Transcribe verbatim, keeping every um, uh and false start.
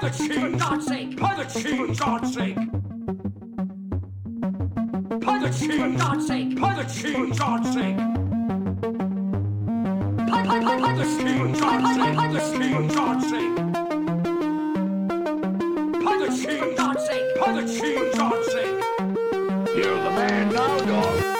the cheese, for God's sake. By the cheese, for God's sake. By the cheese, for God's sake. By the cheese, for God's sake. By, by, by, by the cheese, for God's sake. By the cheese, for God's sake. By the cheese, for God's sake. By the cheese, for God's sake. You're the man now, dog.